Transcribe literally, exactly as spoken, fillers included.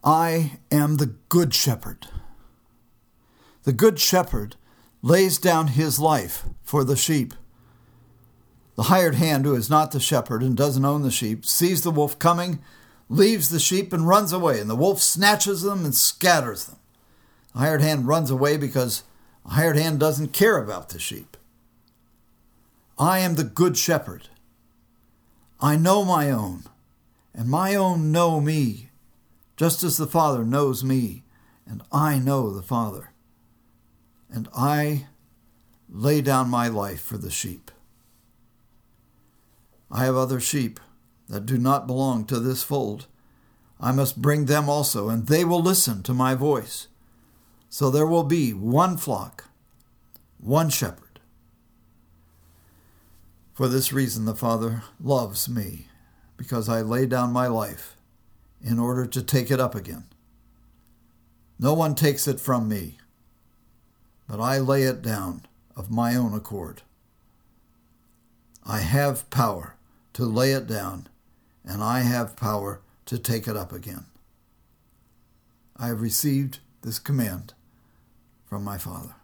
I am the good shepherd. The good shepherd lays down his life for the sheep. The hired hand, who is not the shepherd and doesn't own the sheep, sees the wolf coming, leaves the sheep and runs away, and the wolf snatches them and scatters them. The hired hand runs away because the hired hand doesn't care about the sheep. I am the good shepherd. I know my own, and my own know me, just as the Father knows me, and I know the Father. And I lay down my life for the sheep. I have other sheep that do not belong to this fold. I must bring them also, and they will listen to my voice. So there will be one flock, one shepherd. For this reason the Father loves me, because I lay down my life in order to take it up again. No one takes it from me, but I lay it down of my own accord. I have power to lay it down, and I have power to take it up again. I have received this command from my Father.